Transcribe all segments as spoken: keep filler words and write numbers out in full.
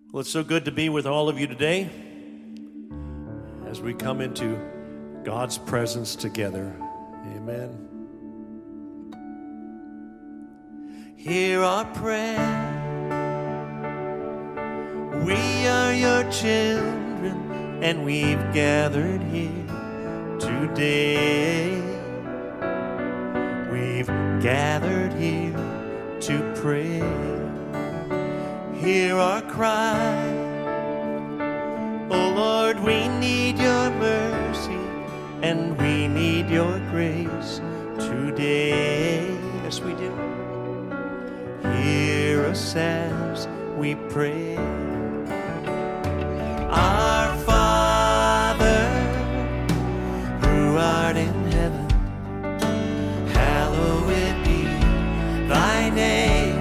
Well, it's so good to be with all of you today as we come into God's presence together. Amen. Hear our prayer. We are your children, and we've gathered here today. We've gathered here to pray. Hear our cry. Oh Lord, we need your mercy, and we need your grace today. Yes, we do. Hear us as we pray. Our Father, who art in heaven, hallowed be thy name.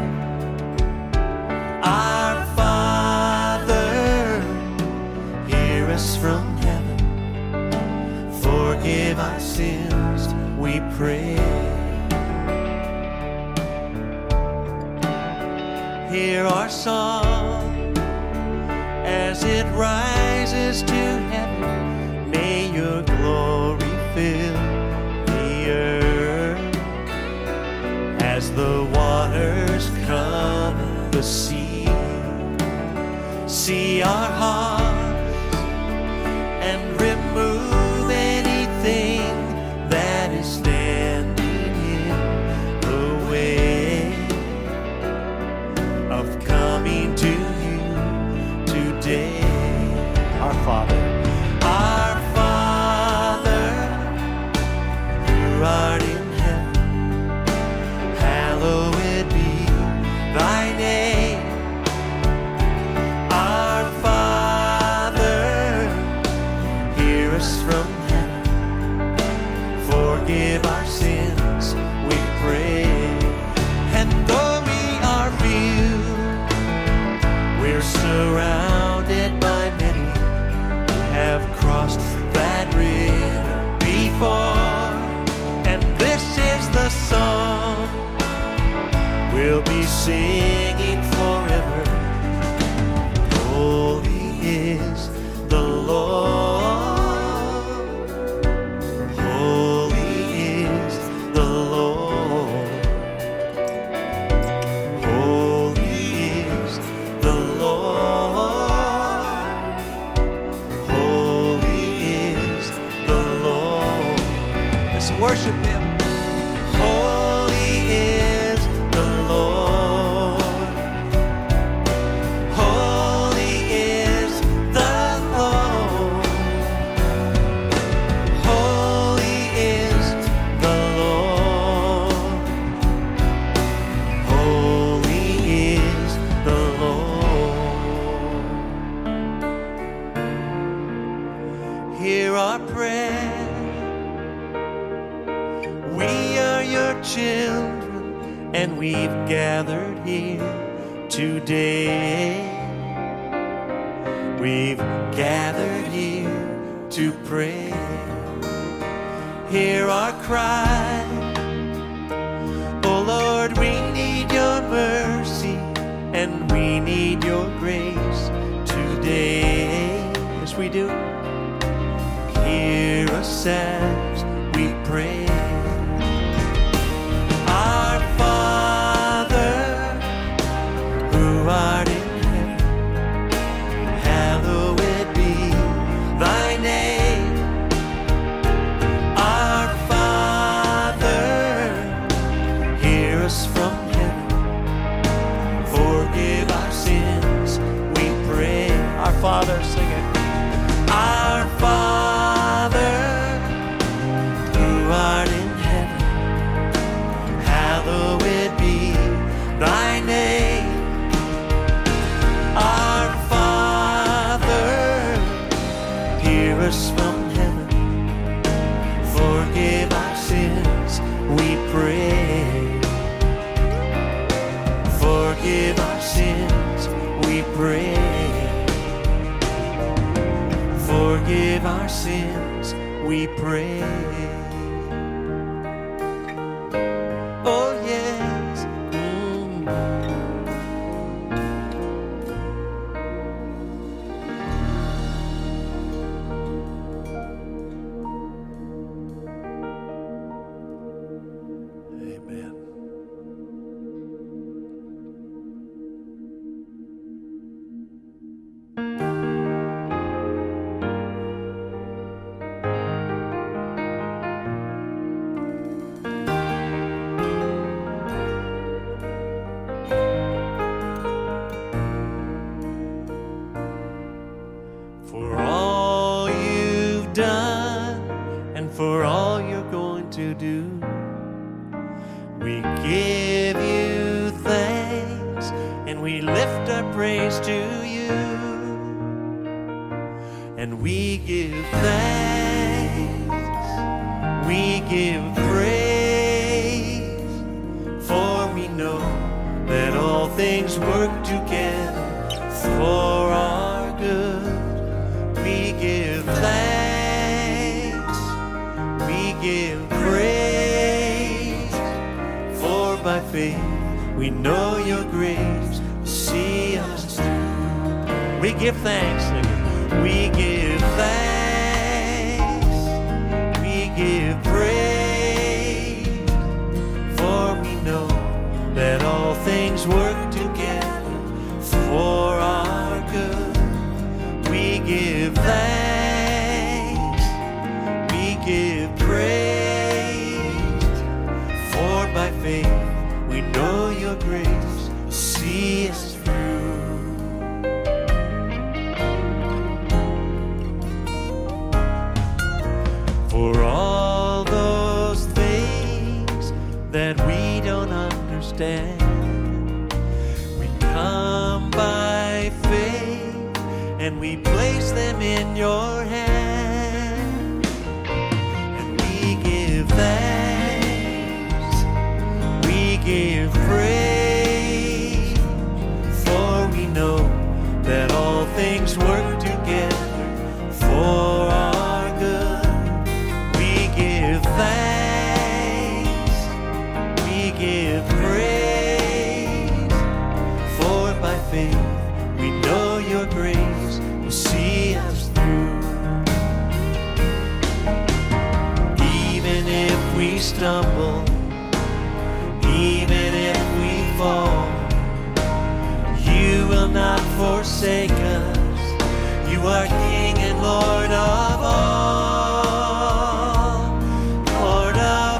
Our Father, hear us from heaven. Forgive our sins, we pray. Hear our song as it rises to heaven. May your glory fill the earth as the waters cover the sea. See our hearts and remove anything that is standing in the way of coming to you today. Our Father, our Father, who art in heaven, hallowed be thy name. Our Father, hear us from heaven. Forgive our sins, we pray. And though we are few, we're surrounded by many who have crossed that river before. And this is the song we'll be singing forever. Holy is the Lord. Holy is the Lord. Holy is the Lord. Holy is the Lord. Let's worship him. Holy is the Lord. Holy is the Lord. Holy is the Lord. Holy is the Lord. Hear our prayer. We are your children, and we've gathered here today. We've gathered here to pray. Hear our cry. Oh Lord, we need your mercy, and we need your grace today. Yes, we do. Hear us as we pray. Our Father, who art in heaven, hallowed be thy name. Our Father, hear us from heaven. Forgive our sins, we pray. Our Father, sing it. Our Father, who art in heaven, hallowed be thy name. Our Father, hear us from heaven. Forgive our sins, we pray. Forgive our sins, we pray. Forgive our sins, we pray. Oh yes. Mm. lift our praise to you, and we give thanks, we give praise, for we know that all things work together for our good. We give thanks, we give praise, for by faith we know your grace will see us through. We give thanks, we give thanks, we give praise, for we know that all things work together for our good. We give thanks, we give praise, for by faith we know your grace will see us through. For all those things that we don't understand, we come by faith and we place them in your hand. And we give thanks, we give praise, for we know that all things work together for our good. We give thanks, we give praise, for by faith we know your grace will see us through. Even if we stumble, even if we fall, you will not forsake us. You are King and Lord of all, Lord of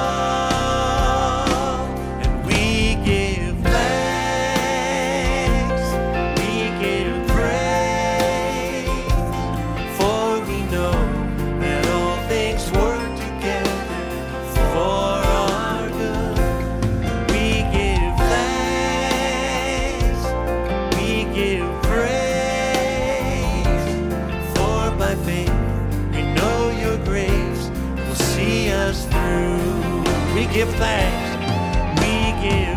all. And we give thanks, we give praise, for we know that all things work together for our good. We give thanks, we give praise, for by faith we know your grace will see us through. We give thanks, we give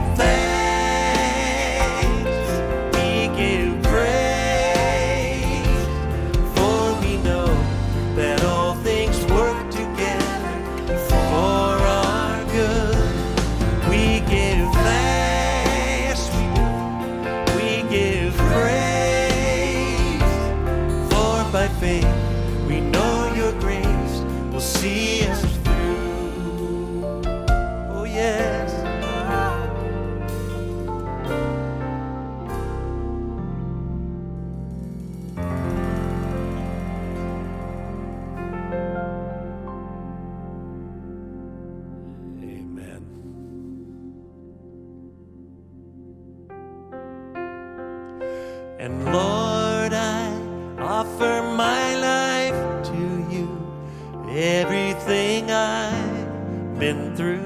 thanks, we give praise, for we know that all things work together for our good. We give thanks, we give praise, for by faith we know your grace will see us through. Oh yes. Amen. And Lord, I offer my life to you, everything I've been through.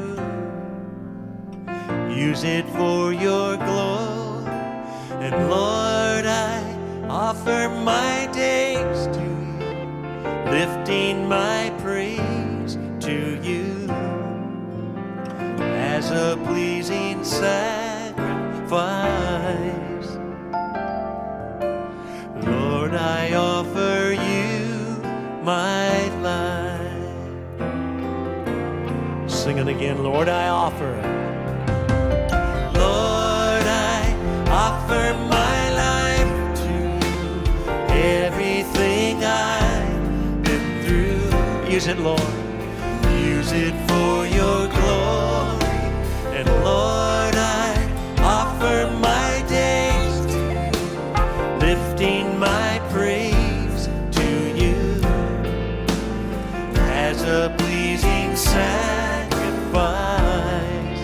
Use it for your glory. And Lord, I offer my days to you, lifting my praise to you as a pleasing sacrifice. Lord, I offer you my life. Sing it again. Lord, I offer. Lord, I offer my life to you, everything I've been through. Use it, Lord. Use it for your glory. And Lord, I offer my days to you, lifting my praise to you as a pleasing sacrifice.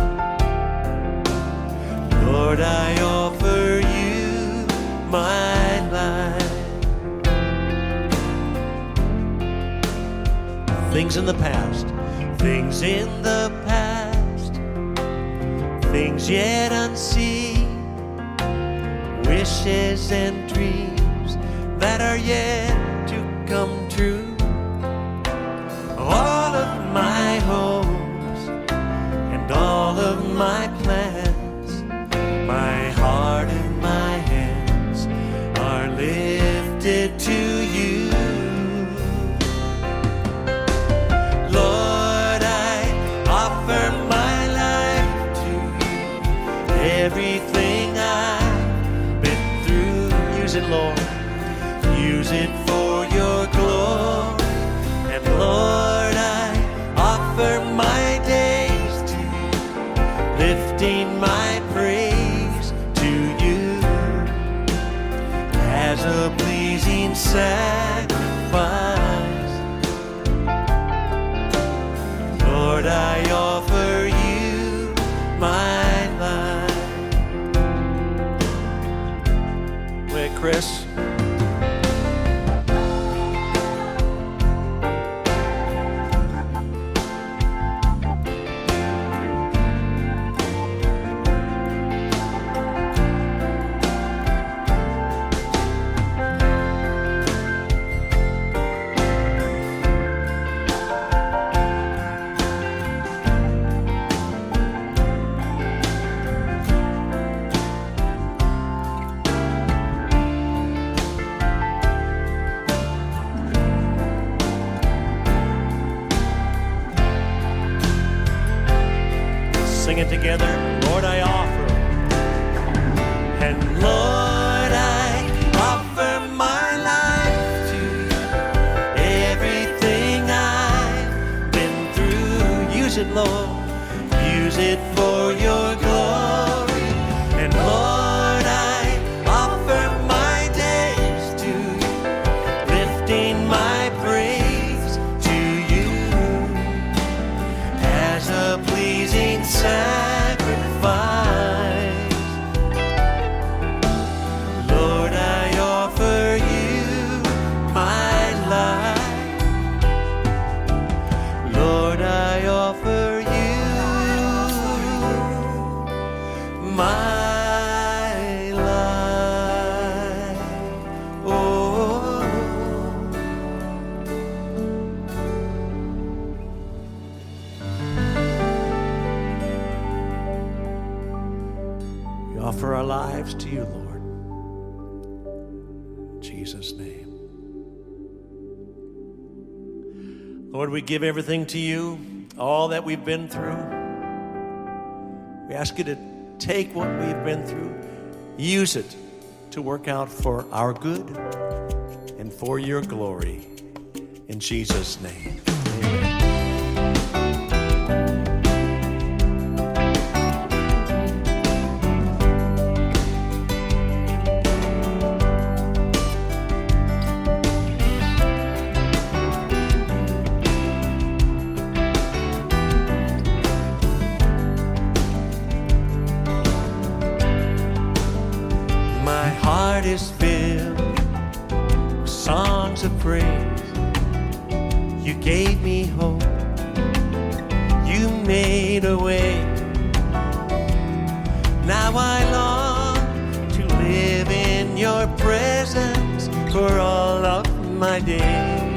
Lord, I offer you my life. Things in the past, things in the past, things yet unseen, wishes and dreams that are yet to come true. All of my hopes and all of my plans, my heart and my hands are lifted to you. Lord, I offer my life to you. Everything I've been through, use it, Lord. Use it for your glory. And Lord, I offer my days to you, lifting my praise to you as a pleasing sacrifice. Lord, I offer you my life. Wait, Chris. Sing it together. Lord, I offer. And Lord, I offer my life to you. Everything I've been through, use it, Lord. Use it for your glory. And Lord, I offer my days to you, lifting my praise to you as a pleasing sacrifice. Lord, I offer you my life. Lord, I offer you my life. Oh, we offer our lives to you, Lord. In Jesus' name. Lord, we give everything to you, all that we've been through. We ask you to take what we've been through, use it to work out for our good and for your glory. In Jesus' name. My heart is filled with songs of praise. You gave me hope. You made a way. Now I long to live in your presence for all of my days.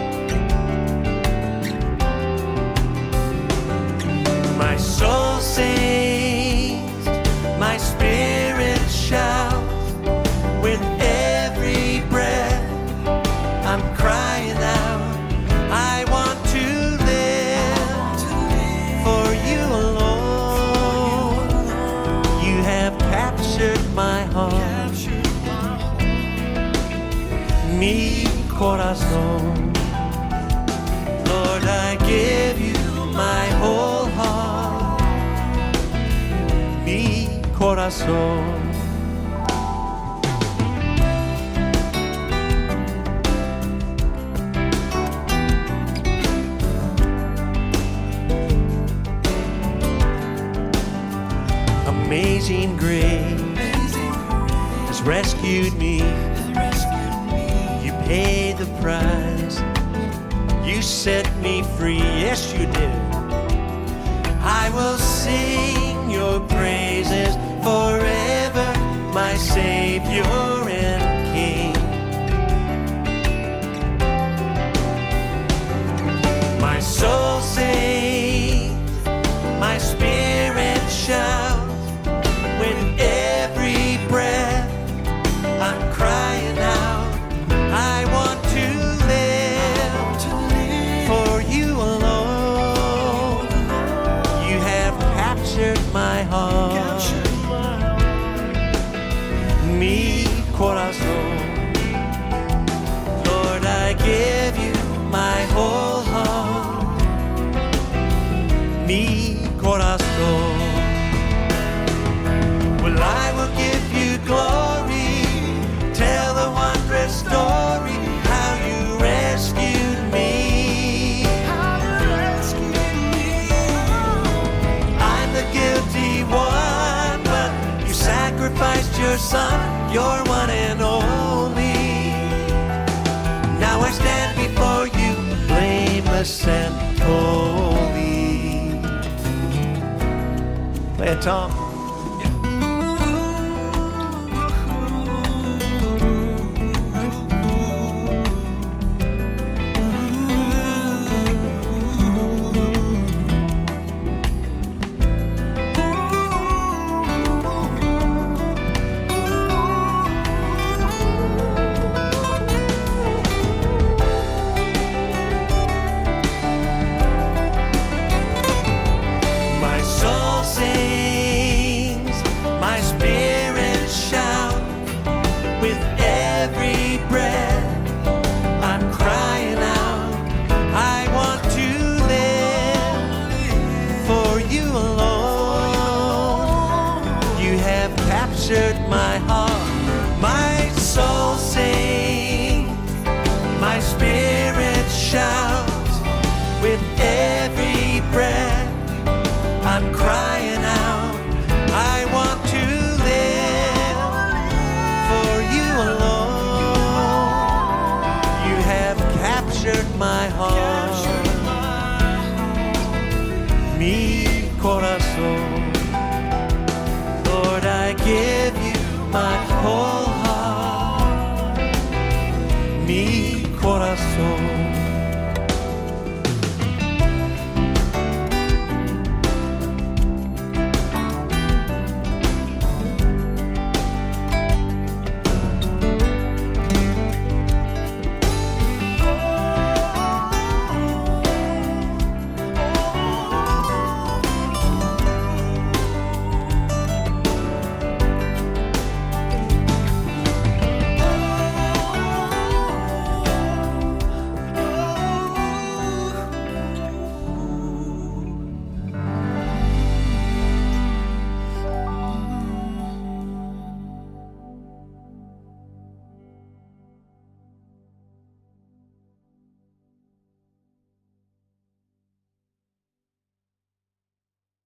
My soul sings, my spirit shouts. With every breath, I'm crying out, I want to live for you alone. You have captured my heart, mi corazón. Lord, I give you my whole heart, mi corazón. Amazing grace has rescued me. You paid the price. You set me free. Yes, you did. I will sing your praises forever. My Savior and King. My soul sings, my spirit shouts, with every breath I'm crying out, I want to live for you alone. You have captured my heart. Mi corazón, Lord, I give you my whole heart. Mi corazón, well, I will give you glory, tell the wondrous story, how you rescued me. How you rescued me. I'm the guilty one, but you sacrificed your son, your one and only. Now I stand before you, blameless and holy. Play it, Tom. My heart, my soul sings, my spirit shouts, with every breath I'm crying out, I want to live for you alone. You have captured my heart. Mi corazón, Lord, I give you my whole